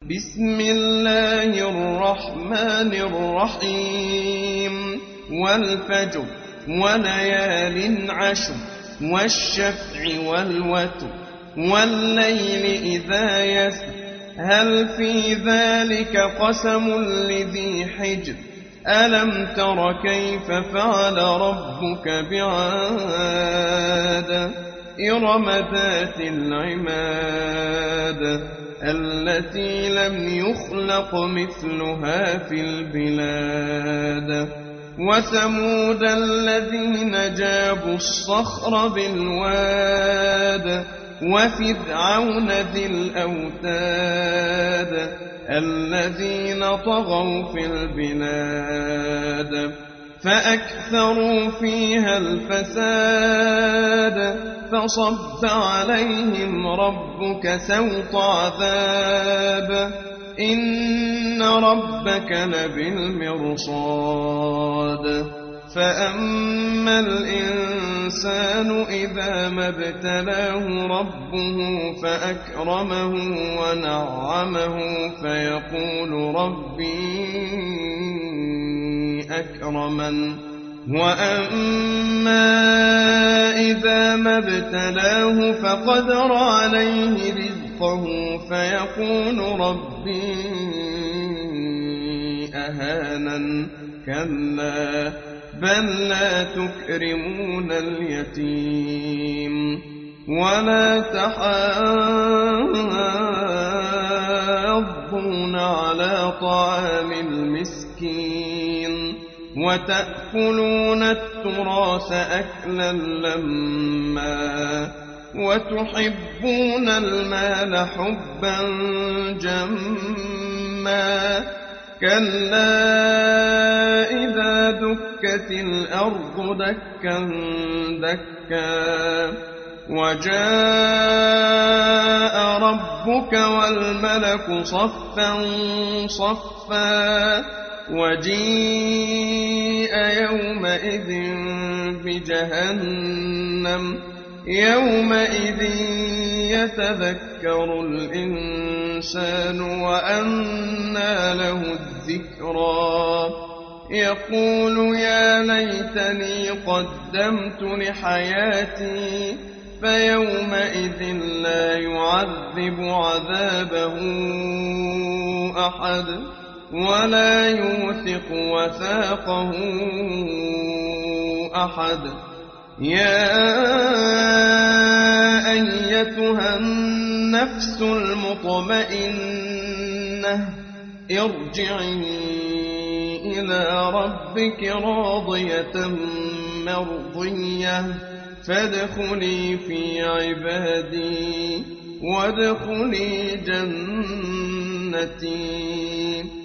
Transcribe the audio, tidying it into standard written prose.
بسم الله الرحمن الرحيم والفجر وليال عشر والشفع والوتر والليل إذا يسر هل في ذلك قسم لذي حجر ألم تر كيف فعل ربك بعاد إرم ذات العماد التي لم يخلق مثلها في البلاد وثمود الذين جابوا الصخر بالواد وفرعون ذي الأوتاد الذين طغوا في البلاد فأكثروا فيها الفساد فصب عليهم ربك سوط عذاب إن ربك لبالمرصاد فأما الإنسان إذا ما ابتلاه ربه فأكرمه ونعمه فيقول ربي أكرمن وأما إذا ما ابتلاه فقدر عليه رزقه فيقول ربي أهانن كلا بل لا تكرمون اليتيم ولا تحاضون على طعام المسكين وتأكلون التراث أكلا لما وتحبون المال حبا جما كلا إذا دكت الأرض دكا دكا وجاء ربك والملك صفا صفا وجيء يومئذ بجهنم يومئذ يتذكر الإنسان وأنى له الذكرى يقول يا ليتني قدمت لحياتي فيومئذ لا يعذب عذابه أحد ولا يوثق وثاقه أحد يا أيتها النفس المطمئنة ارجعي إلى ربك راضية مرضية فادخلي في عبادي وادخلي جنتي